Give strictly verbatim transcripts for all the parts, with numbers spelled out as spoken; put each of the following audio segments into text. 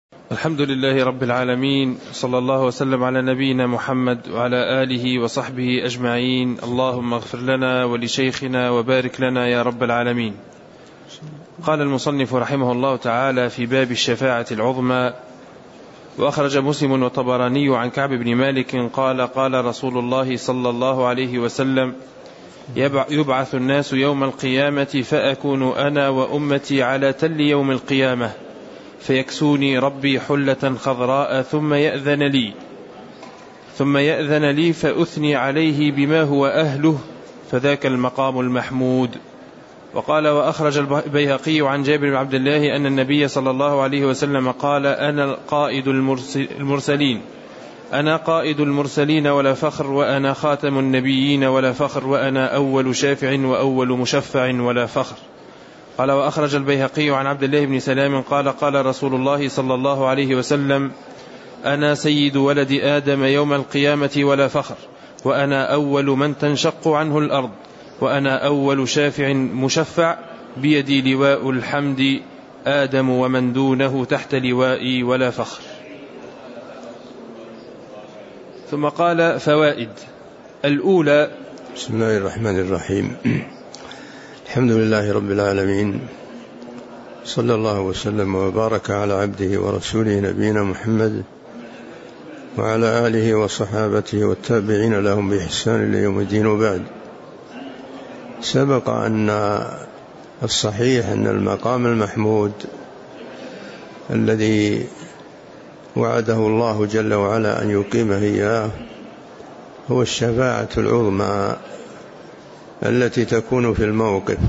الحمد لله رب العالمين، صلى الله وسلم على نبينا محمد وعلى آله وصحبه أجمعين. اللهم اغفر لنا ولشيخنا وبارك لنا يا رب العالمين. قال المصنف رحمه الله تعالى في باب الشفاعة العظمى: وأخرج مسلم وطبراني عن كعب بن مالك قال: قال رسول الله صلى الله عليه وسلم: يبعث الناس يوم القيامة فأكون أنا وأمتي على تل يوم القيامة، فيكسوني ربي حلة خضراء ثم يأذن لي ثم يأذن لي فأثني عليه بما هو أهله، فذاك المقام المحمود. وقال: وأخرج البيهقي عن جابر بن عبد الله أن النبي صلى الله عليه وسلم قال: أنا قائد المرسلين أنا قائد المرسلين ولا فخر، وأنا خاتم النبيين ولا فخر، وأنا أول شافع وأول مشفع ولا فخر. قال: وأخرج البيهقي عن عبد الله بن سلام قال: قال رسول الله صلى الله عليه وسلم: أنا سيد ولد آدم يوم القيامة ولا فخر، وأنا أول من تنشق عنه الأرض، وأنا أول شافع مشفع، بيدي لواء الحمد، آدم ومن دونه تحت لوائي ولا فخر. ثم قال: فوائد. الأولى: بسم الله الرحمن الرحيم. الحمد لله رب العالمين، صلى الله وسلم وبارك على عبده ورسوله نبينا محمد وعلى آله وصحابته والتابعين لهم بإحسان إلى يوم الدين. وبعد، سبق أن الصحيح أن المقام المحمود الذي وعده الله جل وعلا أن يقيمه إياه هو الشفاعة العظمى التي تكون في الموقف،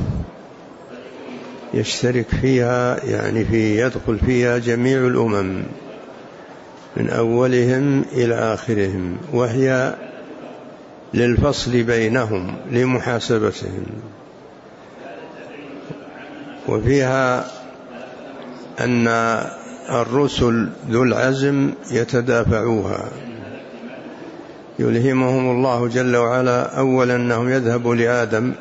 يشترك فيها يعني في يدخل فيها جميع الأمم من أولهم إلى آخرهم، وهي للفصل بينهم لمحاسبتهم، وفيها أن الرسل ذو العزم يتدافعوها، يلهمهم الله جل وعلا أولا أنهم يذهبوا لآدم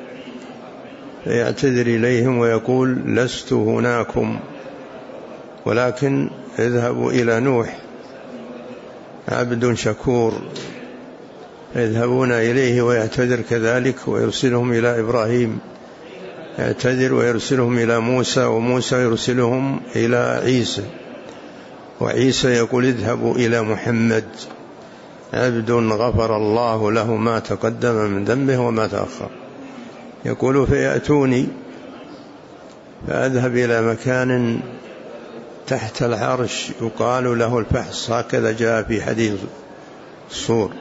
فيعتذر إليهم ويقول: لست هناكم، ولكن اذهبوا إلى نوح عبد شكور، يذهبون إليه ويعتذر كذلك، ويرسلهم إلى إبراهيم يعتذر، ويرسلهم إلى موسى، وموسى يرسلهم إلى عيسى، وعيسى يقول: اذهبوا إلى محمد عبد غفر الله له ما تقدم من ذنبه وما تأخر. يقول: فيأتوني فأذهب إلى مكان تحت العرش يقال له الفحص، هكذا جاء في حديث الصور،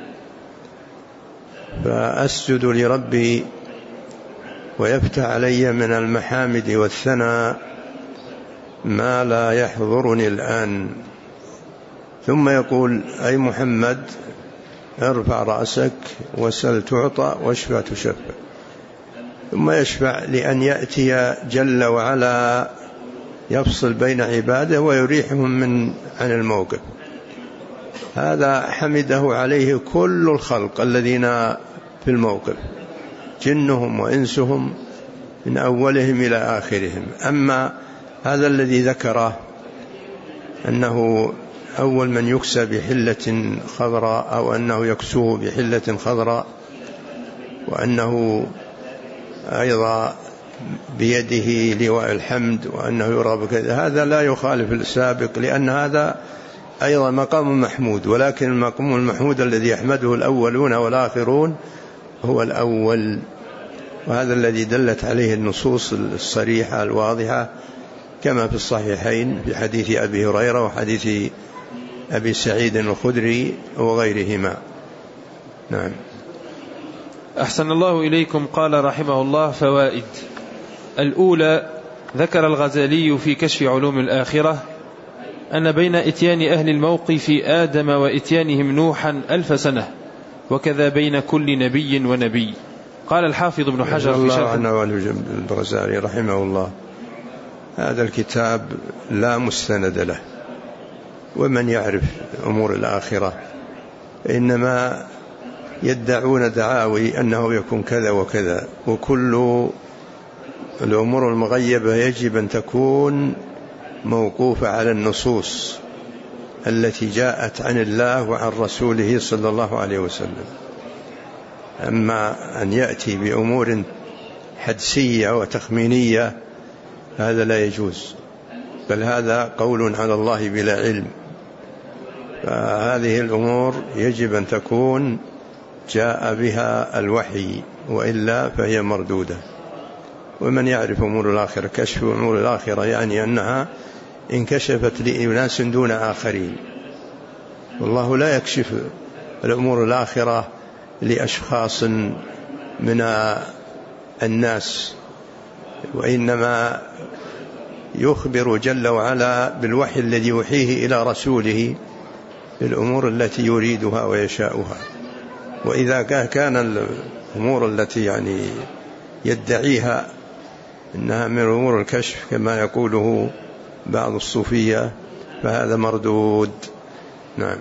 فأسجد لربي ويفتح علي من المحامد والثناء ما لا يحضرني الآن، ثم يقول: أي محمد، ارفع رأسك وسل تعطى واشفع تشفع، ثم يشفع لأن يأتي جل وعلا يفصل بين عباده ويريحهم من عن الموقف. هذا حمده عليه كل الخلق الذين في الموقف، جنهم وإنسهم من أولهم إلى آخرهم. أما هذا الذي ذكره أنه أول من يكسى بحلة خضراء، أو أنه يكسوه بحلة خضراء، وأنه أيضا بيده لواء الحمد، وأنه يرى بكذا، هذا لا يخالف السابق، لأن هذا أيضا مقام محمود، ولكن المقام المحمود الذي يحمده الأولون والآخرون هو الأول، وهذا الذي دلت عليه النصوص الصريحة الواضحة كما في الصحيحين في حديث أبي هريرة وحديث أبي سعيد الخدري وغيرهما. نعم. أحسن الله إليكم. قال رحمه الله: فوائد. الأولى: ذكر الغزالي في كشف علوم الآخرة أن بين إتيان أهل الموقف آدم وإتيانهم نوحا ألف سنة، وكذا بين كل نبي ونبي. قال الحافظ ابن حجر في شرح الغزالي رحمه الله: هذا الكتاب لا مستند له، ومن يعرف أمور الآخرة إنما يدعون دعاوي أنه يكون كذا وكذا، وكل الأمور المغيبة يجب أن تكون موقوفة على النصوص التي جاءت عن الله وعن رسوله صلى الله عليه وسلم. أما أن يأتي بأمور حدسية وتخمينية هذا لا يجوز، بل هذا قول على الله بلا علم. فهذه الأمور يجب أن تكون جاء بها الوحي، وإلا فهي مردودة. ومن يعرف أمور الآخرة، كشف أمور الآخرة يعني أنها انكشفت لأناس دون آخرين، والله لا يكشف الأمور الآخرة لأشخاص من الناس، وإنما يخبر جل وعلا بالوحي الذي يوحيه إلى رسوله بالأمور التي يريدها ويشاؤها. وإذا كان الأمور التي يعني يدعيها إنها من أمور الكشف كما يقوله بعض الصوفية فهذا مردود. نعم.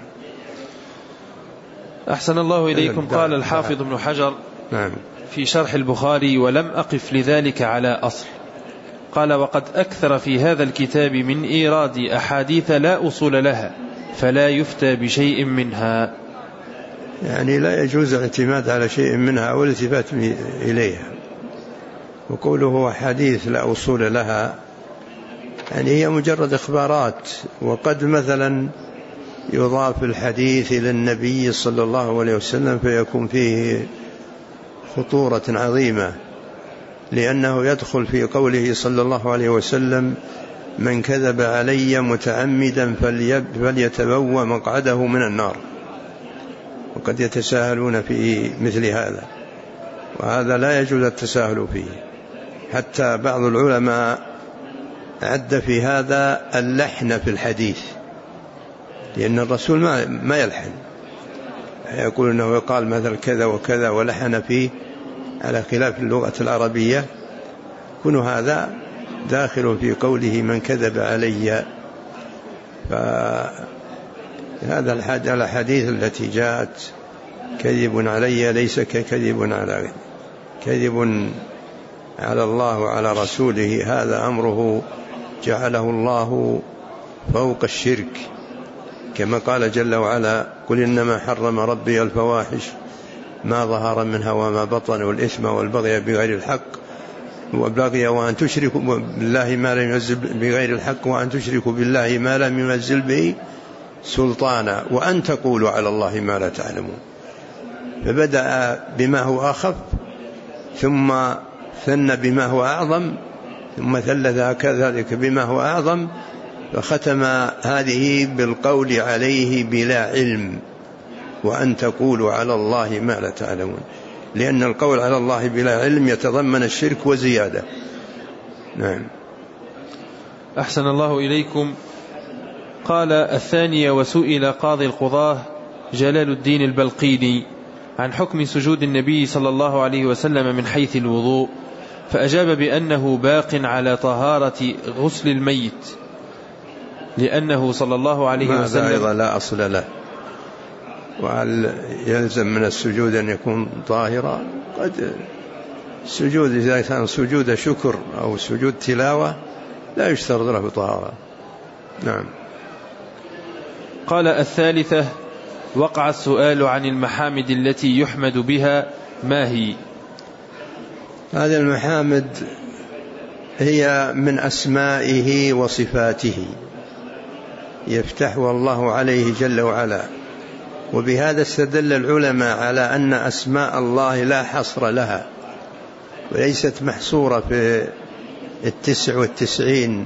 أحسن الله إليكم. قال الحافظ ابن حجر نعم في شرح البخاري: ولم أقف لذلك على أصل. قال: وقد أكثر في هذا الكتاب من إيراد أحاديث لا أصول لها، فلا يفتى بشيء منها. يعني لا يجوز الاعتماد على شيء منها والالتفات إليها. وقوله حديث لا أصول لها يعني هي مجرد إخبارات، وقد مثلا يضاف الحديث إلى النبي صلى الله عليه وسلم فيكون فيه خطورة عظيمة، لأنه يدخل في قوله صلى الله عليه وسلم: من كذب علي متعمدا فليتبوأ مقعده من النار. وقد يتساهلون في مثل هذا، وهذا لا يجوز التساهل فيه. حتى بعض العلماء عد في هذا اللحن في الحديث، لأن الرسول ما ما يلحن، يقول أنه يقال مثل كذا وكذا ولحن فيه على خلاف اللغة العربية، كن هذا داخل في قوله من كذب علي. فهذا الحديث التي جاءت كذب علي ليس ككذب على كذب على الله وعلى رسوله، هذا أمره جعله الله فوق الشرك، كما قال جل وعلا: قل إنما حرم ربي الفواحش ما ظهر منها وما بطن والإثم والبغي بغير الحق والبغي وأن تشركوا بالله ما لم ينزل بغير الحق وأن تشركوا بالله ما لم ينزل به سلطانا وأن تقولوا على الله ما لا تعلمون. فبدأ بما هو أخف، ثم ثنى بما هو أعظم، ثم ثلث كذلك بما هو أعظم، فختم هذه بالقول عليه بلا علم، وأن تقولوا على الله ما لا تعلمون، لأن القول على الله بلا علم يتضمن الشرك وزيادة. نعم. أحسن الله إليكم. قال الثانية: وسئل قاضي القضاة جلال الدين البلقيني عن حكم سجود النبي صلى الله عليه وسلم من حيث الوضوء، فأجاب بأنه باق على طهارة غسل الميت، لأنه صلى الله عليه وسلم أيضا لا أصل له. وهل يلزم من السجود أن يكون طاهرا؟ قد السجود إذا كان سجود شكر أو سجود تلاوة لا يشترط له طهارة. نعم. قال الثالثة: وقع السؤال عن المحامد التي يحمد بها، ما هي؟ هذه المحامد هي من أسمائه وصفاته يفتح الله عليه جل وعلا، وبهذا استدل العلماء على أن أسماء الله لا حصر لها وليست محصورة في التسع والتسعين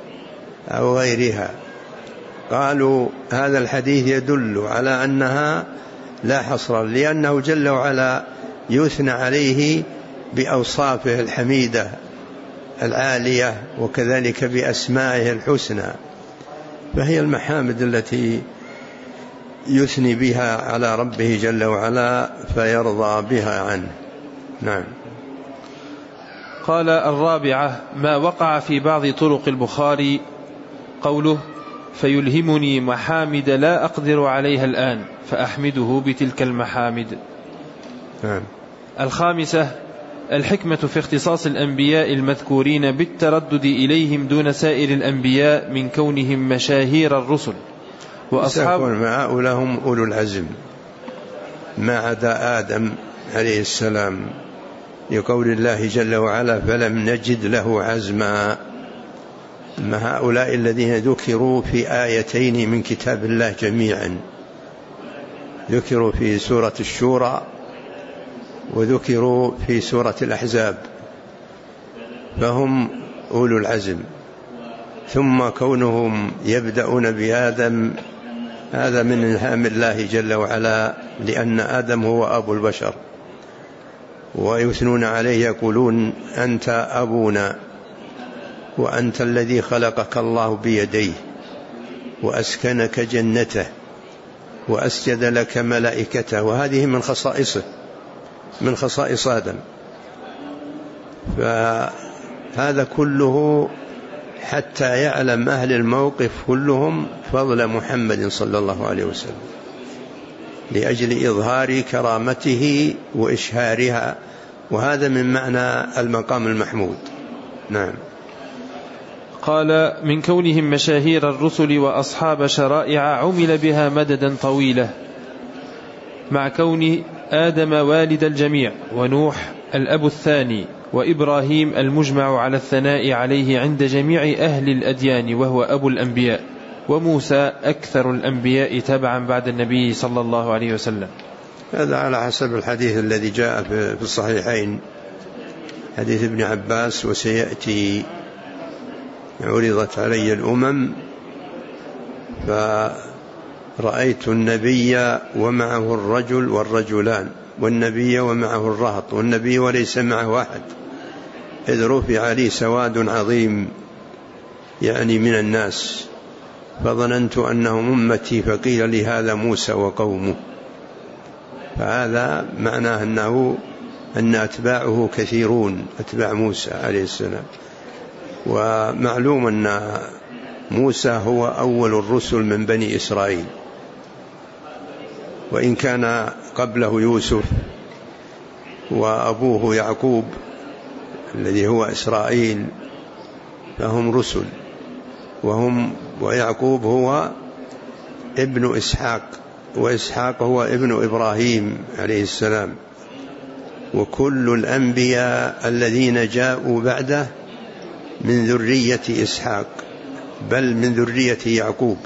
أو غيرها. قالوا هذا الحديث يدل على أنها لا حصر، لأنه جل وعلا يثنى عليه بأوصافه الحميدة العالية وكذلك بأسمائه الحسنى، فهي المحامد التي يثني بها على ربه جل وعلا فيرضى بها عنه. نعم. قال الرابعة: ما وقع في بعض طرق البخاري قوله: فيلهمني محامد لا أقدر عليها الآن فأحمده بتلك المحامد. نعم. الخامسة: الحكمة في اختصاص الأنبياء المذكورين بالتردد إليهم دون سائر الأنبياء من كونهم مشاهير الرسل وأصحاب هؤلاء هم أولو العزم ما عدا آدم عليه السلام، لقول الله جل وعلا فلم نجد له عزما. ما هؤلاء الذين ذكروا في آيتين من كتاب الله جميعا، ذكروا في سورة الشورى وذكروا في سورة الأحزاب، فهم أولو العزم. ثم كونهم يبدأون بآدم هذا من إلهام الله جل وعلا، لأن آدم هو أبو البشر، ويثنون عليه يقولون أنت أبونا وأنت الذي خلقك الله بيديه وأسكنك جنته وأسجد لك ملائكته، وهذه من خصائصه من خصائص آدم. فهذا كله حتى يعلم أهل الموقف كلهم فضل محمد صلى الله عليه وسلم لأجل إظهار كرامته وإشهارها، وهذا من معنى المقام المحمود. نعم. قال من كونهم مشاهير الرسل وأصحاب شرائع عمل بها مددا طويلا، مع كون آدم والد الجميع، ونوح الأب الثاني، وإبراهيم المجمع على الثناء عليه عند جميع أهل الأديان وهو أبو الأنبياء، وموسى أكثر الأنبياء تبعا بعد النبي صلى الله عليه وسلم. هذا على حسب الحديث الذي جاء في الصحيحين، حديث ابن عباس وسيأتي عرضت علي الأمم فرأيت النبي ومعه الرجل والرجلان، والنبي ومعه الرهط، والنبي وليس معه أحد، إذ رفع لي سواد عظيم يعني من الناس، فظننت أنهم أمتي، فقيل لي هذا موسى وقومه. فهذا معناه أنه أن أتباعه كثيرون، أتباع موسى عليه السلام. ومعلوم أن موسى هو أول الرسل من بني إسرائيل، وإن كان قبله يوسف وأبوه يعقوب الذي هو إسرائيل، فهم رسل، وهم ويعقوب هو ابن إسحاق، وإسحاق هو ابن إبراهيم عليه السلام. وكل الأنبياء الذين جاءوا بعده من ذرية إسحاق، بل من ذرية يعقوب.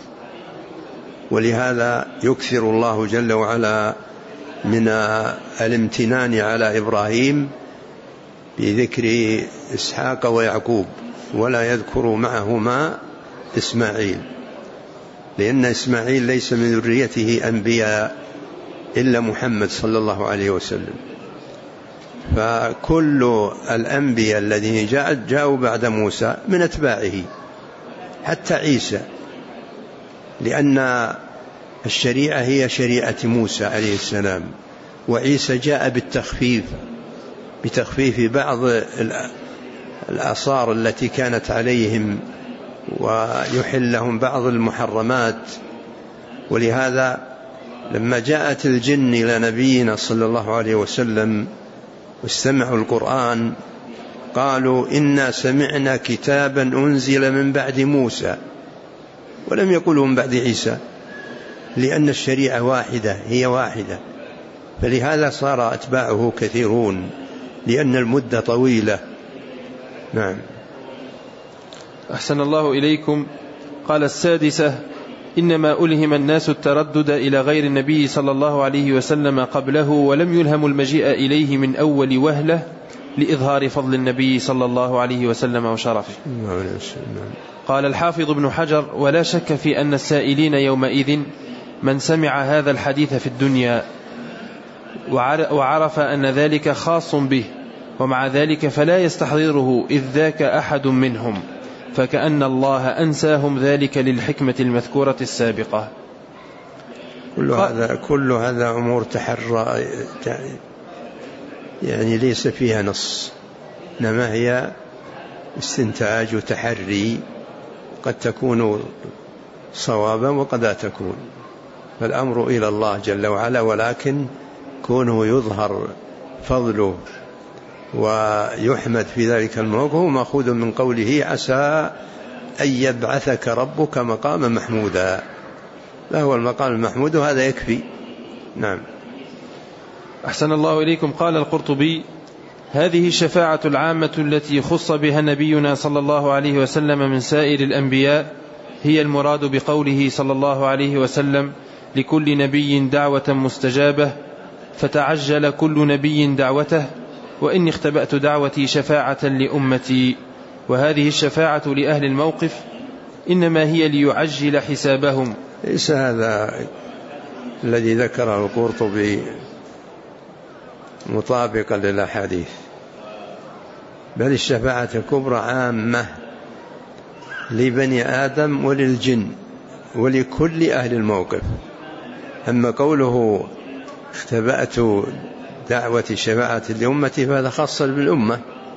ولهذا يكثر الله جل وعلا من الامتنان على إبراهيم بذكر إسحاق ويعقوب، ولا يذكر معهما إسماعيل، لأن إسماعيل ليس من ذريته أنبياء إلا محمد صلى الله عليه وسلم. فكل الأنبياء الذين جاءوا بعد موسى من أتباعه، حتى عيسى، لأن الشريعة هي شريعة موسى عليه السلام، وعيسى جاء بالتخفيف بتخفيف بعض الآثار التي كانت عليهم، ويحل لهم بعض المحرمات. ولهذا لما جاءت الجن إلى نبينا صلى الله عليه وسلم واستمعوا القرآن قالوا إنا سمعنا كتابا أنزل من بعد موسى، ولم يقولوا من بعد عيسى، لأن الشريعة واحدة هي واحدة، فلهذا صار أتباعه كثيرون لأن المدة طويلة. نعم. أحسن الله إليكم. قال السادسة: إنما ألهم الناس التردد إلى غير النبي صلى الله عليه وسلم قبله، ولم يلهموا المجيء إليه من أول وهلة لإظهار فضل النبي صلى الله عليه وسلم وشرفه. قال الحافظ ابن حجر: ولا شك في أن السائلين يومئذ من سمع هذا الحديث في الدنيا وعرف أن ذلك خاص به، ومع ذلك فلا يستحضره إذ ذاك أحد منهم، فكأن الله أنساهم ذلك للحكمة المذكورة السابقة. كل هذا كل هذا أمور تحرى، يعني ليس فيها نص، إنما هي استنتاج وتحري، قد تكون صوابا وقد لا تكون، فالأمر إلى الله جل وعلا، ولكن كونه يظهر فضله ويحمد في ذلك الموقف، مأخوذ من قوله عسى أن يبعثك ربك مقاما محمودا، فهو المقام المحمود وهذا يكفي. نعم. أحسن الله إليكم. قال القرطبي: هذه الشفاعة العامة التي خص بها نبينا صلى الله عليه وسلم من سائر الأنبياء هي المراد بقوله صلى الله عليه وسلم: لكل نبي دعوة مستجابة فتعجل كل نبي دعوته، وإني اختبأت دعوتي شفاعة لأمتي. وهذه الشفاعة لأهل الموقف إنما هي ليعجل حسابهم. ليس هذا الذي ذكره القرطبي مطابقا للأحاديث، بل الشفاعة الكبرى عامة لبني آدم وللجن ولكل أهل الموقف. أما قوله اختبأت دعوة شفاعة لأمتي فهذا خاص بالأمة،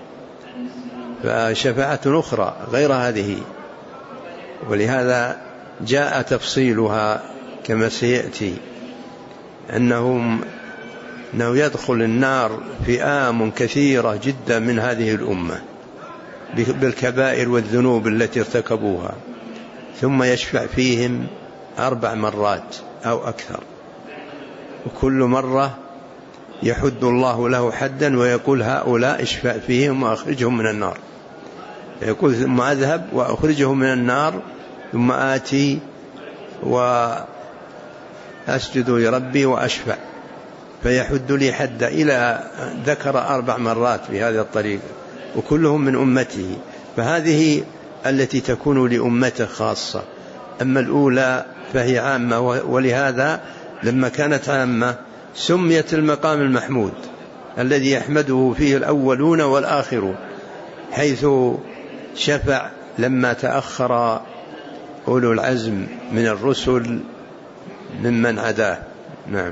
فشفاعة أخرى غير هذه، ولهذا جاء تفصيلها كما سيأتي، أنهم أنه يدخل النار فئام كثيرة جدا من هذه الأمة بالكبائر والذنوب التي ارتكبوها، ثم يشفع فيهم أربع مرات أو أكثر، وكل مرة يحد الله له حدا ويقول هؤلاء اشفع فيهم وأخرجهم من النار، يقول ثم أذهب وأخرجهم من النار ثم آتي وأسجد لربي وأشفع فيحد لي حد، إلى ذكر أربع مرات بهذه الطريقة، وكلهم من أمته. فهذه التي تكون لأمته خاصة، أما الأولى فهي عامة، ولهذا لما كانت عامة سميت المقام المحمود الذي يحمده فيه الأولون والآخرون، حيث شفع لما تأخر أولو العزم من الرسل ممن عداه. نعم.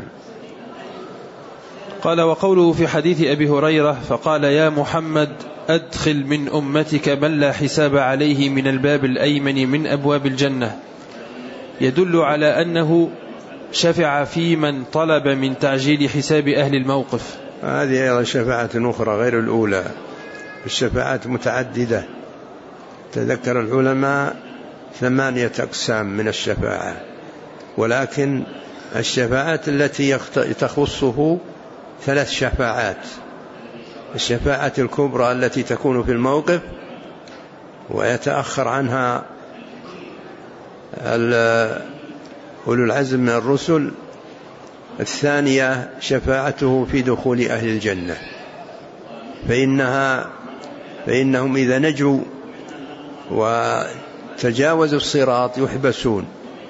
قال: وقوله في حديث أبي هريرة: فقال يا محمد أدخل من أمتك من لا حساب عليه من الباب الأيمن من أبواب الجنة، يدل على أنه شفع في من طلب من تعجيل حساب أهل الموقف. هذه أيضا شفاعة أخرى غير الأولى، الشفاعات متعددة. تذكر العلماء ثمانية أقسام من الشفاعة، ولكن الشفاعات التي تخصه ثلاث شفاعات: الشفاعة الكبرى التي تكون في الموقف ويتأخر عنها أولو العزم من الرسل. الثانية شفاعته في دخول أهل الجنة، فإنها فإنهم إذا نجوا وتجاوزوا الصراط يحبسون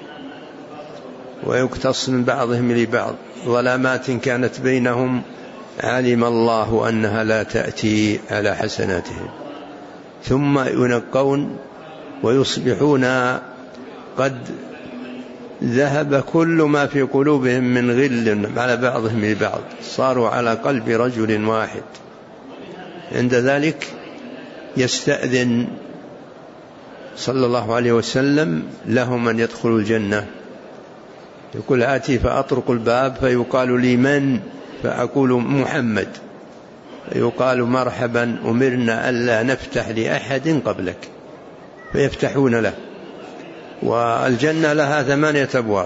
ويقتص من بعضهم لبعض ظلامات كانت بينهم، علم الله أنها لا تأتي على حسناتهم، ثم ينقون ويصبحون قد ذهب كل ما في قلوبهم من غل على بعضهم لبعض، صاروا على قلب رجل واحد. عند ذلك يستأذن صلى الله عليه وسلم لهم أن يدخلوا الجنة، يقول آتي فأطرق الباب فيقال لي من؟ فأقول محمد، فيقال مرحبا أمرنا ألا نفتح لأحد قبلك، فيفتحون له. والجنة لها ثمانية أبواب،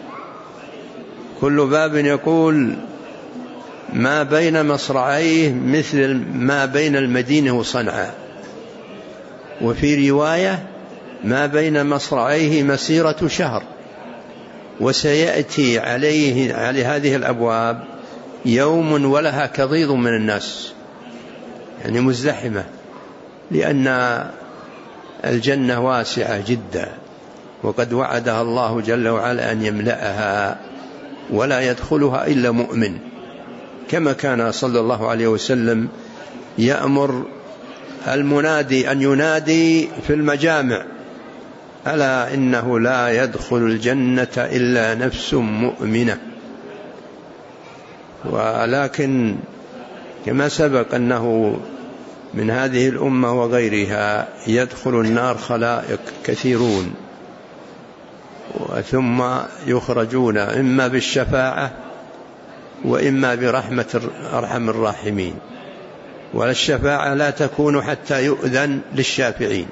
كل باب يقول ما بين مصرعيه مثل ما بين المدينة وصنعاء، وفي رواية ما بين مصرعيه مسيرة شهر. وسيأتي عليه على هذه الأبواب يوم ولها كضيض من الناس، يعني مزدحمة، لأن الجنة واسعة جدا، وقد وعدها الله جل وعلا أن يملأها ولا يدخلها إلا مؤمن، كما كان صلى الله عليه وسلم يأمر المنادي أن ينادي في المجامع: ألا إنه لا يدخل الجنة إلا نفس مؤمنة. ولكن كما سبق أنه من هذه الأمة وغيرها يدخل النار خلائق كثيرون، ثم يخرجون إما بالشفاعة وإما برحمة أرحم الراحمين. والشفاعة لا تكون حتى يؤذن للشافعين،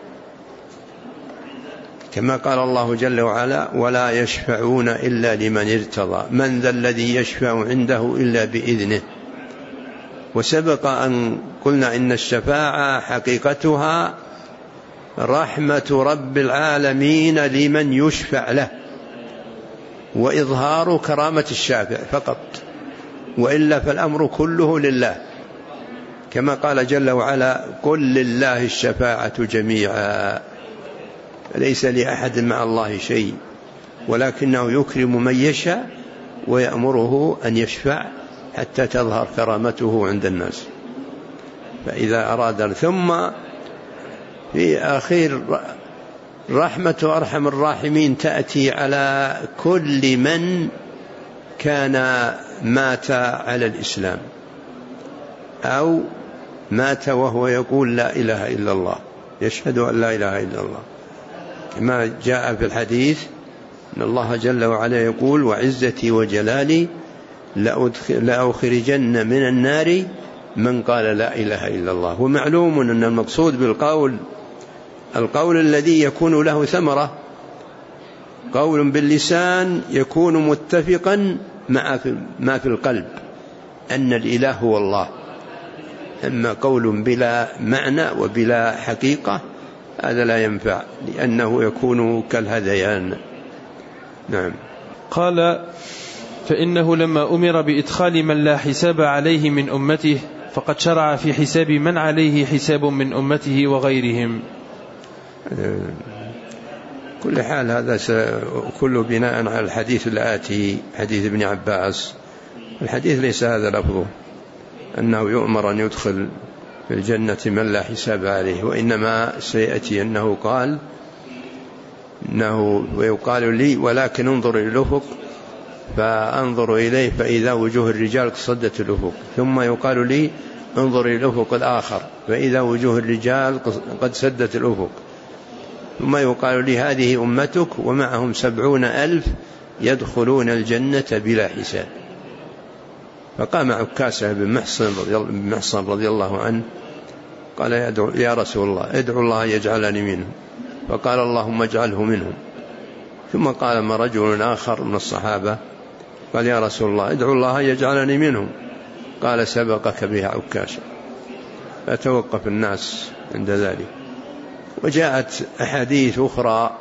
كما قال الله جل وعلا: ولا يشفعون إلا لمن ارتضى من ذا الذي يشفع عنده إلا بإذنه. وسبق أن قلنا إن الشفاعة حقيقتها رحمة رب العالمين لمن يشفع له، وإظهار كرامة الشافع فقط، وإلا فالأمر كله لله، كما قال جل وعلا: قل لله الشفاعة جميعا، ليس لأحد مع الله شيء، ولكنه يكرم من يشاء ويأمره أن يشفع حتى تظهر كرامته عند الناس. فإذا أراد، ثم في أخير رحمة أرحم الراحمين تأتي على كل من كان مات على الإسلام أو مات وهو يقول لا إله إلا الله، يشهد أن لا إله إلا الله، كما جاء في الحديث أن الله جل وعلا يقول: وعزتي وجلالي لأخرجن من النار من قال لا إله إلا الله. ومعلوم أن المقصود بالقول القول الذي يكون له ثمرة، قول باللسان يكون متفقا مع ما في القلب أن الإله هو الله، أما قول بلا معنى وبلا حقيقة هذا لا ينفع، لأنه يكون كالهذيان. نعم. قال: فإنه لما أمر بإدخال من لا حساب عليه من أمته فقد شرع في حساب من عليه حساب من أمته وغيرهم. كل حال هذا كله بناء على الحديث الآتي، حديث ابن عباس. الحديث ليس هذا لفظه أنه يؤمر أن يدخل في الجنة من لا حساب عليه، وإنما سيأتي أنه قال إنه ويقال لي: ولكن انظر إلى الأفق فأنظر إليه فإذا وجوه الرجال صدت الأفق، ثم يقال لي: انظر إلى الأفق الآخر فإذا وجوه الرجال قد سدت الأفق، ثم يقال لي: هذه أمتك ومعهم سبعون ألف يدخلون الجنة بلا حساب. فقام عكاشة بن محصن رضي الله عنه قال: يا رسول الله ادعو الله يجعلني منهم، فقال: اللهم اجعله منهم. ثم قال ما رجل آخر من الصحابة قال: يا رسول الله ادعو الله يجعلني منهم، قال: سبقك بها عكاشة. فتوقف الناس عند ذلك. وجاءت أحاديث أخرى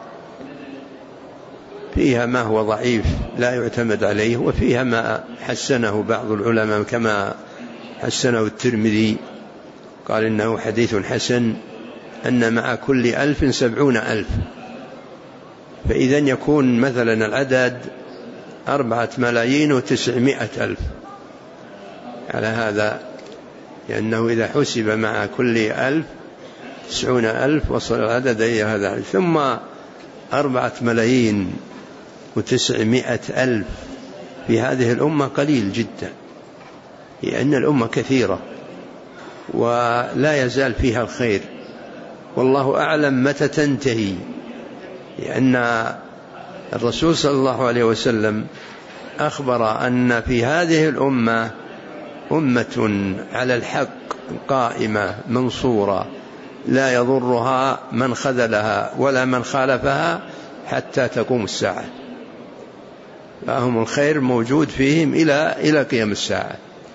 فيها ما هو ضعيف لا يعتمد عليه، وفيها ما حسنه بعض العلماء كما حسنه الترمذي، قال إنه حديث حسن، أن مع كل ألف سبعون ألف، فإذا يكون مثلا العدد أربعة ملايين وتسعمائة ألف على هذا، لأنه إذا حسب مع كل ألف تسعون ألف وصل العدد إلى هذا، ثم أربعة ملايين وتسعمائة ألف في هذه الأمة قليل جدا، لأن الأمة كثيرة ولا يزال فيها الخير، والله أعلم متى تنتهي، لأن الرسول صلى الله عليه وسلم أخبر أن في هذه الأمة أمة على الحق قائمة منصورة لا يضرها من خذلها ولا من خالفها حتى تقوم الساعة، فهم الخير موجود فيهم إلى إلى قيام الساعة،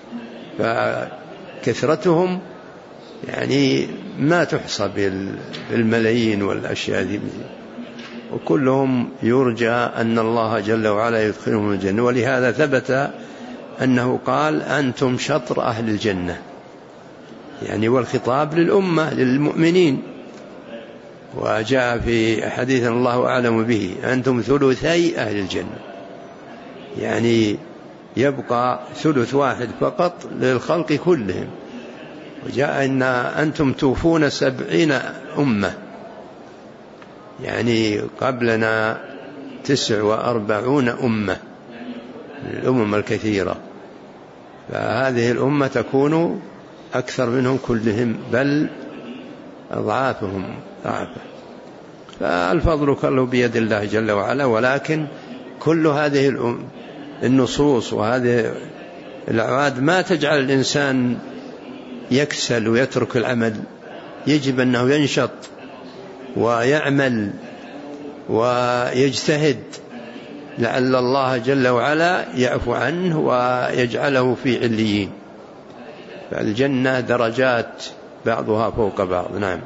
فكثرتهم يعني ما تحصى بالملايين والأشياء ذي، وكلهم يرجى أن الله جل وعلا يدخلهم الجنة. ولهذا ثبت أنه قال: أنتم شطر أهل الجنة، يعني والخطاب للأمة للمؤمنين. وجاء في حديث الله أعلم به: أنتم ثلثي أهل الجنة، يعني يبقى ثلث واحد فقط للخلق كلهم. وجاء إن أنتم توفون سبعين أمة، يعني قبلنا تسع وأربعون أمة من الأمم الكثيرة، فهذه الأمة تكون أكثر منهم كلهم، بل أضعافهم ضعفا. فالفضل كله بيد الله جل وعلا، ولكن كل هذه النصوص وهذه الأعواد ما تجعل الإنسان يكسل ويترك العمل، يجب أنه ينشط ويعمل ويجتهد لعل الله جل وعلا يعفو عنه ويجعله في عليين. فالجنة درجات بعضها فوق بعض. نعم.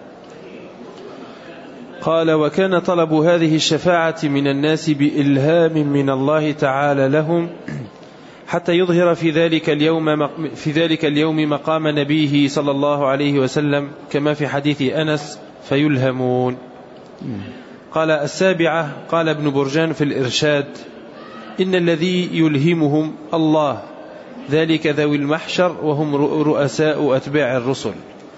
قال: وكان طلب هذه الشفاعة من الناس بإلهام من الله تعالى لهم حتى يظهر في ذلك اليوم في ذلك اليوم مقام نبيه صلى الله عليه وسلم، كما في حديث أنس: فيلهمون. قال: السابعة، قال ابن برجان في الإرشاد: إن الذي يلهمهم الله، ذلك ذوي المحشر وهم رؤساء أتباع الرسل.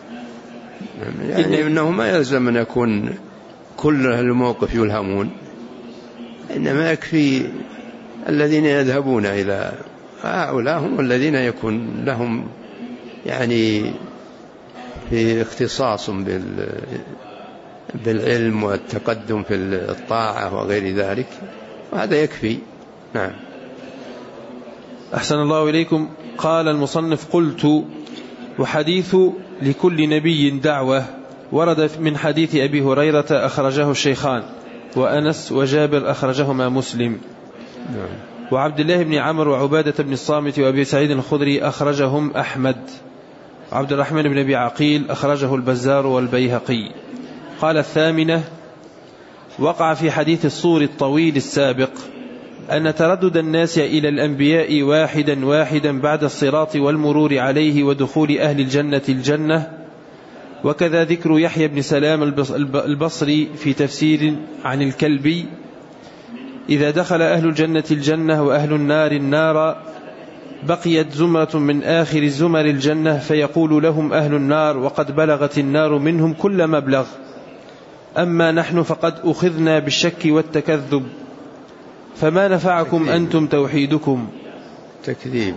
يعني إنه ما يلزم أن يكون كل الموقف يلهمون، إنما يكفي الذين يذهبون إلى هؤلاء هم الذين يكون لهم يعني في اختصاص بالعلم والتقدم في الطاعة وغير ذلك، وهذا يكفي. نعم. أحسن الله إليكم. قال المصنف: قلت: وحديث لكل نبي دعوة ورد من حديث أبي هريرة أخرجه الشيخان، وأنس وجابر أخرجهما مسلم. نعم. وعبد الله بن عمرو وعبادة بن الصامت وأبي سعيد الخدري أخرجهم أحمد. عبد الرحمن بن أبي عقيل أخرجه البزار والبيهقي. قال: الثامنة، وقع في حديث الصور الطويل السابق أن تردد الناس إلى الأنبياء واحدا واحدا بعد الصراط والمرور عليه ودخول أهل الجنة الجنة، وكذا ذكر يحيى بن سلام البصري في تفسير عن الكلبي: إذا دخل أهل الجنة الجنة وأهل النار النار بقيت زمرة من آخر زمر الجنة فيقول لهم أهل النار وقد بلغت النار منهم كل مبلغ، أما نحن فقد أخذنا بالشك والتكذب، فما نفعكم تكذيب. أنتم توحيدكم. تكذيب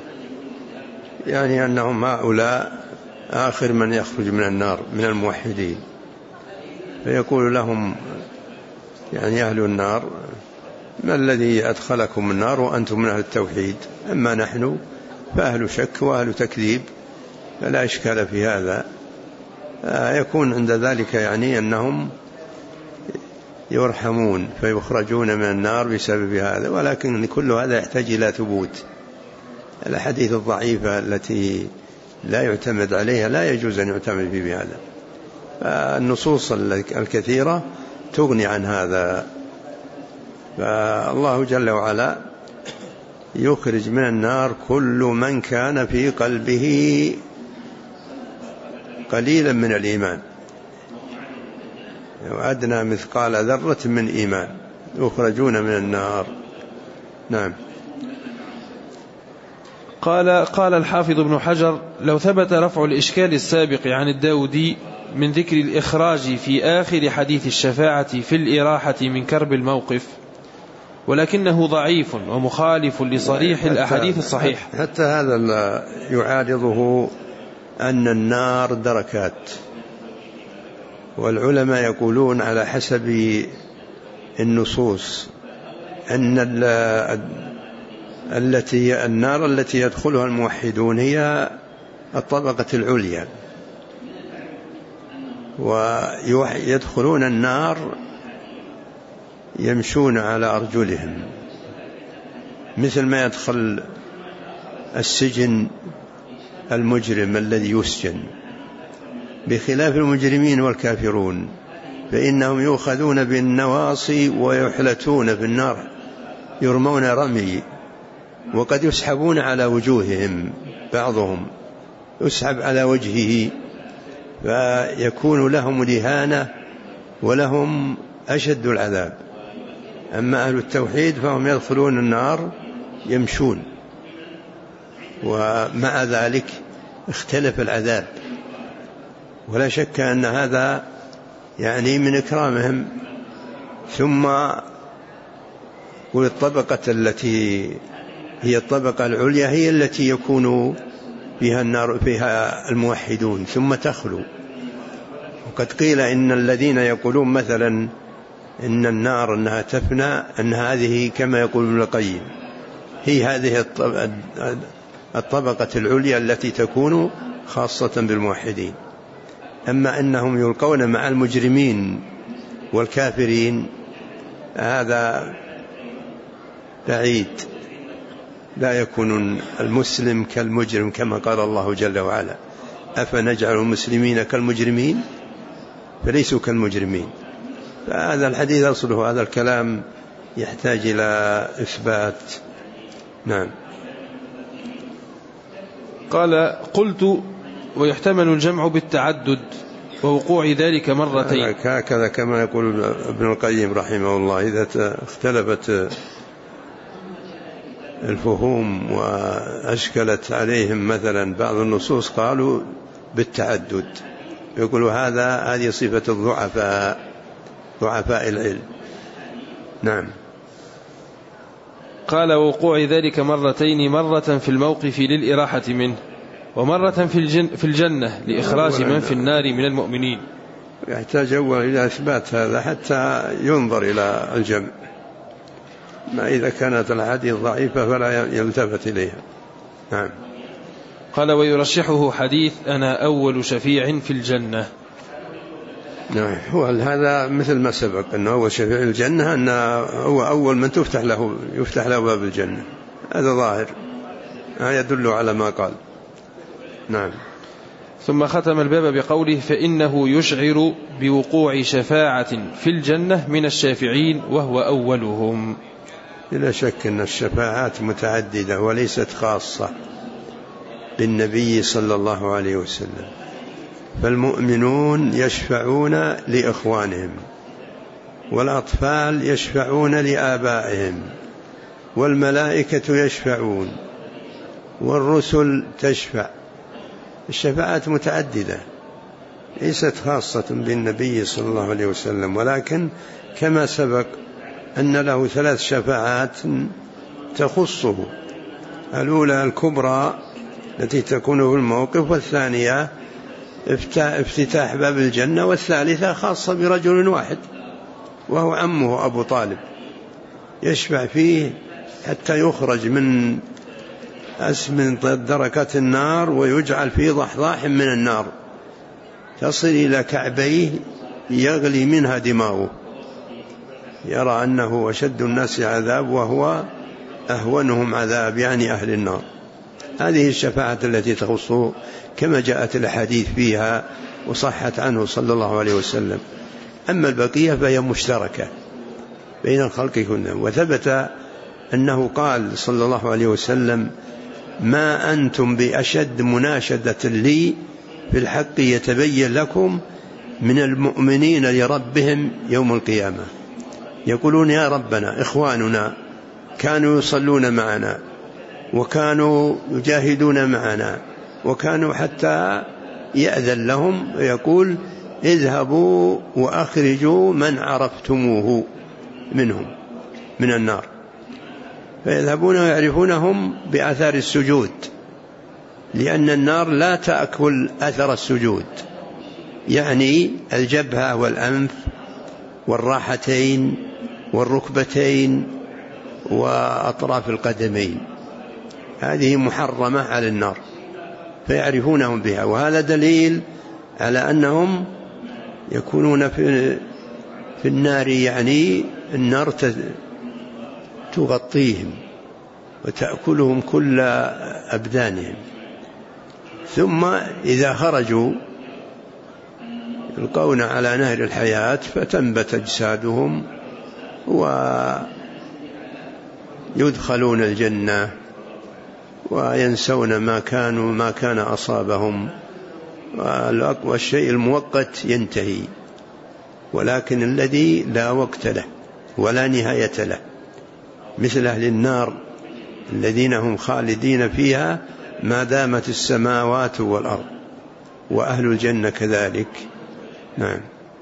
يعني أنهم هؤلاء آخر من يخرج من النار من الموحدين، فيقول لهم يعني أهل النار: ما الذي أدخلكم النار وأنتم من أهل التوحيد؟ أما نحن فأهل شك وأهل تكذيب، فلا إشكال في هذا. يكون عند ذلك يعني أنهم يرحمون فيخرجون من النار بسبب هذا، ولكن كل هذا يحتاج إلى ثبوت. الأحاديث الضعيفة التي لا يعتمد عليها لا يجوز أن يعتمد بهذا. النصوص الكثيرة تغني عن هذا. فالله جل وعلا يخرج من النار كل من كان في قلبه قليلا من الإيمان، وأدنى مثقال ذرة من إيمان، يخرجون من النار. نعم. قال قال الحافظ ابن حجر: لو ثبت رفع الإشكال السابق عن الداودي من ذكر الإخراج في آخر حديث الشفاعة في الإراحة من كرب الموقف، ولكنه ضعيف ومخالف لصريح الأحاديث الصحيح. حتى هذا يعارضه أن النار دركات، والعلماء يقولون على حسب النصوص أن التي النار التي يدخلها الموحدون هي الطبقة العليا، ويدخلون النار يمشون على أرجلهم مثل ما يدخل السجن المجرم الذي يسجن، بخلاف المجرمين والكافرون فإنهم يؤخذون بالنواصي ويحلتون في النار، يرمون رمي، وقد يسحبون على وجوههم، بعضهم يسحب على وجهه فيكون لهم الإهانة ولهم أشد العذاب. أما أهل التوحيد فهم يدخلون النار يمشون، ومع ذلك اختلف العذاب، ولا شك أن هذا يعني من إكرامهم. ثم والطبقة التي هي الطبقة العليا هي التي يكون فيها النار فيها الموحدون ثم تخلو. وقد قيل إن الذين يقولون مثلا إن النار أنها تفنى، أن هذه كما يقول ابن القيم هي هذه الطبقة العليا التي تكون خاصة بالموحدين. أما أنهم يلقون مع المجرمين والكافرين هذا بعيد، لا يكون المسلم كالمجرم كما قال الله جل وعلا: أفنجعل المسلمين كالمجرمين فليسوا كالمجرمين. فهذا الحديث أصله هذا الكلام يحتاج إلى إثبات. نعم. قال: قلت: ويحتمل الجمع بالتعدد ووقوع ذلك مرتين. هكذا كما يقول ابن القيم رحمه الله: إذا اختلفت الفهوم وأشكلت عليهم مثلا بعض النصوص قالوا بالتعدد، يقولوا هذا هذه صفة الضعفاء، ضعفاء العلم. نعم. قال: ووقوع ذلك مرتين، مرة في الموقف للإراحة منه، ومرة في, الجن في الجنة لإخراج من في النار من المؤمنين. يحتاج أول إلى إثبات هذا حتى ينظر إلى الجمع، ما إذا كانت الحديث ضعيفة فلا يلتفت إليها. نعم. قال: ويرشحه حديث أنا أول شفيع في الجنة. نعم. هو هذا مثل ما سبق أنه أول شفيع الجنة، أنه هو أول من تفتح له يفتح له باب الجنة، هذا ظاهر، هذا يدل على ما قال. نعم. ثم ختم الباب بقوله: فإنه يشعر بوقوع شفاعة في الجنة من الشافعين وهو أولهم. لا شك أن الشفاعات متعددة وليست خاصة بالنبي صلى الله عليه وسلم، فالمؤمنون يشفعون لإخوانهم، والأطفال يشفعون لآبائهم، والملائكة يشفعون، والرسل تشفع. الشفاعات متعددة ليست خاصة بالنبي صلى الله عليه وسلم، ولكن كما سبق أن له ثلاث شفاعات تخصه: الأولى الكبرى التي تكون في الموقف، والثانية افتتاح باب الجنة، والثالثة خاصة برجل واحد وهو عمه أبو طالب، يشفع فيه حتى يخرج من أسم دركات النار ويجعل في ضحضاح من النار تصل إلى كعبيه يغلي منها دماغه، يرى أنه أشد الناس عذاب وهو أهونهم عذاب، يعني أهل النار. هذه الشفاعة التي تخصه كما جاءت الحديث فيها وصحت عنه صلى الله عليه وسلم. أما البقية فهي مشتركة بين الخلق كلهم، وثبت أنه قال صلى الله عليه وسلم: ما أنتم بأشد مناشدة لي في الحق يتبين لكم من المؤمنين لربهم يوم القيامة. يقولون: يا ربنا إخواننا كانوا يصلون معنا وكانوا يجاهدون معنا وكانوا، حتى يأذن لهم ويقول: اذهبوا وأخرجوا من عرفتموه منهم من النار. فيذهبون ويعرفونهم بأثار السجود، لأن النار لا تأكل أثر السجود، يعني الجبهة والأنف والراحتين والركبتين وأطراف القدمين، هذه محرمة على النار، فيعرفونهم بها. وهذا دليل على أنهم يكونون في في النار، يعني النار تغطيهم وتأكلهم كل أبدانهم، ثم إذا خرجوا يلقون على نهر الحياة فتنبت أجسادهم ويدخلون الجنة وينسون ما كانوا ما كان أصابهم، والشيء المؤقت ينتهي، ولكن الذي لا وقت له ولا نهاية له مثل أهل النار الذين هم خالدين فيها ما دامت السماوات والأرض، وأهل الجنة كذلك. نعم.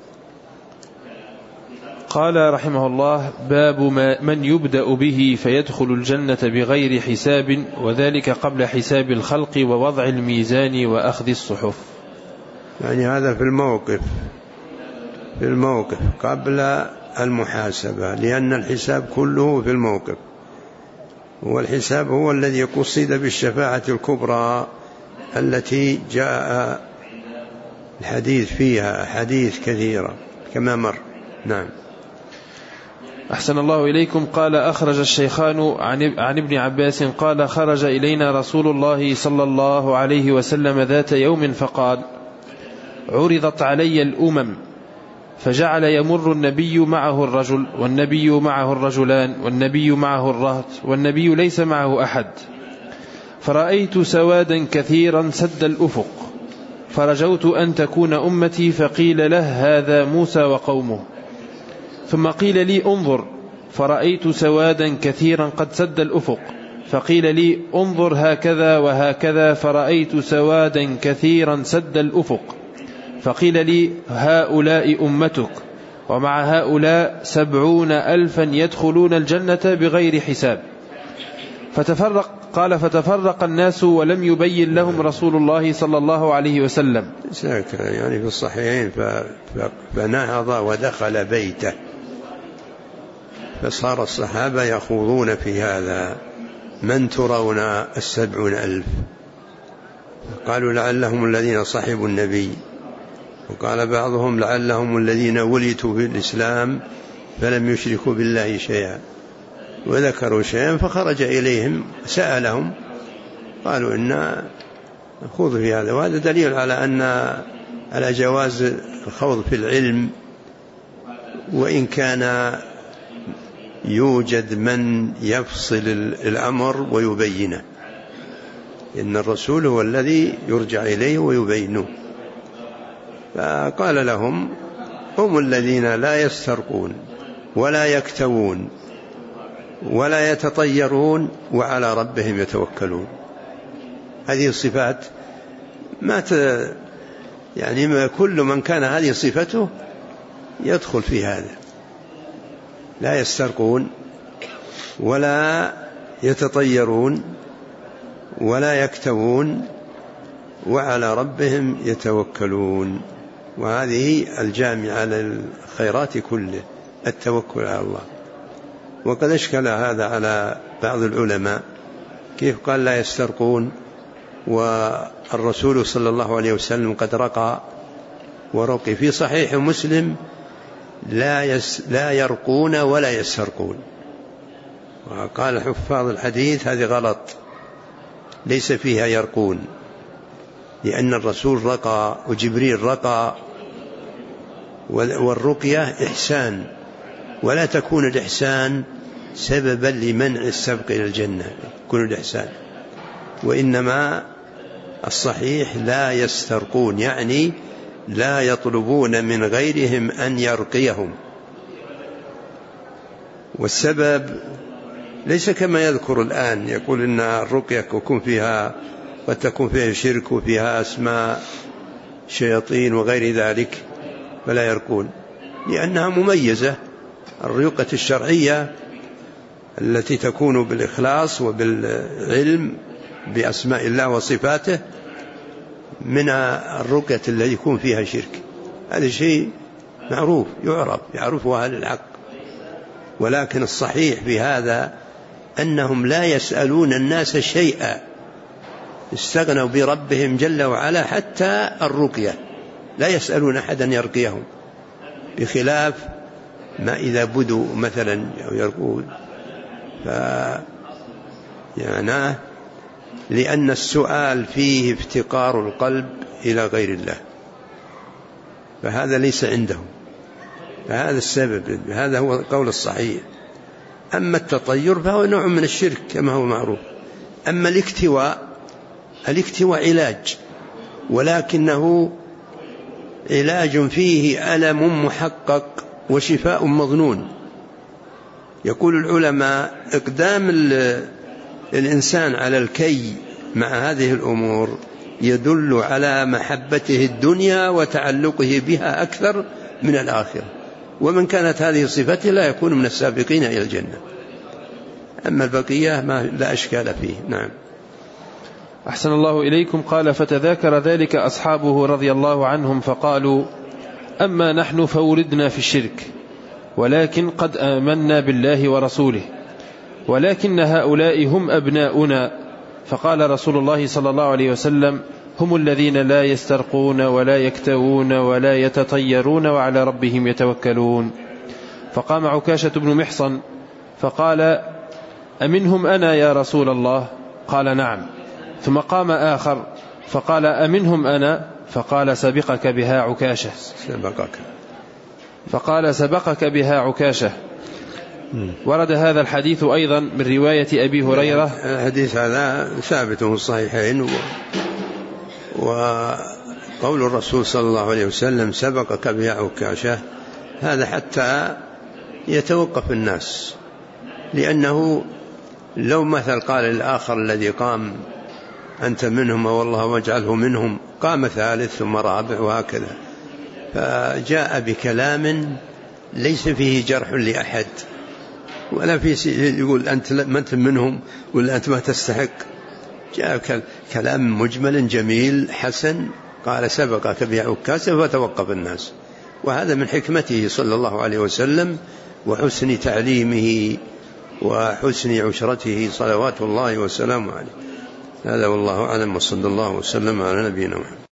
قال رحمه الله: باب ما من يبدأ به فيدخل الجنة بغير حساب، وذلك قبل حساب الخلق ووضع الميزان وأخذ الصحف. يعني هذا في الموقف في الموقف قبل المحاسبة، لأن الحساب كله في الموقف، والحساب هو الذي قصد بالشفاعة الكبرى التي جاء الحديث فيها حديث كثيرة كما مر. نعم. أحسن الله إليكم. قال أخرج الشيخان عن ابن عباس قال خرج إلينا رسول الله صلى الله عليه وسلم ذات يوم فقال عرضت علي الأمم فجعل يمر النبي معه الرجل والنبي معه الرجلان والنبي معه الرهط والنبي ليس معه أحد، فرأيت سوادا كثيرا سد الأفق، فرجوت أن تكون أمتي، فقيل له هذا موسى وقومه. ثم قيل لي انظر، فرأيت سوادا كثيرا قد سد الأفق، فقيل لي انظر هكذا وهكذا، فرأيت سوادا كثيرا سد الأفق، فقيل لي هؤلاء أمتك، ومع هؤلاء سبعون ألفا يدخلون الجنة بغير حساب. فتفرق قال فتفرق الناس ولم يبين لهم رسول الله صلى الله عليه وسلم. يعني في الصحيحين فنهض ودخل بيته، فصار الصحابة يخوضون في هذا، من ترون السبعون ألف؟ قالوا لعلهم الذين صحبوا النبي، وقال بعضهم لعلهم الذين ولدوا في الإسلام فلم يشركوا بالله شيئا، وذكروا شيئا فخرج إليهم سألهم قالوا إن نخوض في هذا. وهذا دليل على أن على جواز الخوض في العلم، وإن كان يوجد من يفصل الأمر ويبينه، إن الرسول هو الذي يرجع إليه ويبينه. فقال لهم هم الذين لا يسترقون ولا يكتوون ولا يتطيرون وعلى ربهم يتوكلون. هذه الصفات ما ت... يعني ما كل من كان هذه صفته يدخل في هذا، لا يسترقون ولا يتطيرون ولا يكتوون وعلى ربهم يتوكلون. وهذه الجامعة للخيرات كله، التوكل على الله. وقد أشكل هذا على بعض العلماء، كيف قال لا يسترقون والرسول صلى الله عليه وسلم قد رقى ورقي؟ في صحيح مسلم لا, يس لا يرقون ولا يسترقون. وقال حفاظ الحديث هذه غلط، ليس فيها يرقون، لأن الرسول رقى وجبريل رقى، والرقية إحسان، ولا تكون الإحسان سببا لمنع السبق إلى الجنة، يكون الإحسان. وإنما الصحيح لا يسترقون، يعني لا يطلبون من غيرهم أن يرقيهم. والسبب ليس كما يذكر الآن، يقول إن الرقية يكون فيها قد تكون فيها شرك وفيها أسماء شياطين وغير ذلك، فلا يرقون، لأنها مميزة. الرقية الشرعية التي تكون بالإخلاص وبالعلم بأسماء الله وصفاته من الرقية التي يكون فيها شرك، هذا شيء معروف يعرف يعرفه أهل الحق. ولكن الصحيح في هذا أنهم لا يسألون الناس شيئا، استغنوا بربهم جل وعلا، حتى الرقية لا يسألون أحدا يرقيهم، بخلاف ما إذا بدوا مثلا أو يرقون، ف يعني لأن السؤال فيه افتقار القلب إلى غير الله، فهذا ليس عندهم، فهذا السبب، هذا هو القول الصحيح. أما التطير فهو نوع من الشرك كما هو معروف. أما الاكتواء، الاكتواء علاج، ولكنه علاج فيه ألم محقق وشفاء مظنون. يقول العلماء إقدام الإنسان على الكي مع هذه الأمور يدل على محبته الدنيا وتعلقه بها أكثر من الآخرة، ومن كانت هذه صفته لا يكون من السابقين إلى الجنة. أما البقية ما لا أشكال فيه. نعم. أحسن الله إليكم. قال فتذاكر ذلك أصحابه رضي الله عنهم فقالوا أما نحن فوردنا في الشرك، ولكن قد آمنا بالله ورسوله، ولكن هؤلاء هم أبناؤنا. فقال رسول الله صلى الله عليه وسلم هم الذين لا يسترقون ولا يكتوون ولا يتطيرون وعلى ربهم يتوكلون. فقام عكاشة بن محصن فقال: أمنهم أنا يا رسول الله؟ قال: نعم. ثم قام آخر فقال: أمنهم أنا؟ فقال: سبقك بها عكاشة. سبقك فقال: سبقك بها عكاشة. ورد هذا الحديث أيضا من رواية أبي هريرة. الحديث هذا ثابت في الصحيحين، و... وقول الرسول صلى الله عليه وسلم سبقك بها عكاشة هذا حتى يتوقف الناس، لأنه لو مثل قال الآخر الذي قام أنت منهم والله واجعله منهم، قام ثالث ثم رابع وهكذا، فجاء بكلام ليس فيه جرح لأحد ولا فيه يقول أنت ما أنت منهم ولا أنت ما تستحق. جاء كلام مجمل جميل حسن، قال سبقك بعكاشة فتوقف الناس. وهذا من حكمته صلى الله عليه وسلم وحسن تعليمه وحسن عشرته صلوات الله وسلامه عليه. هذا والله أعلم، وصلى الله وسلم على نبينا محمد.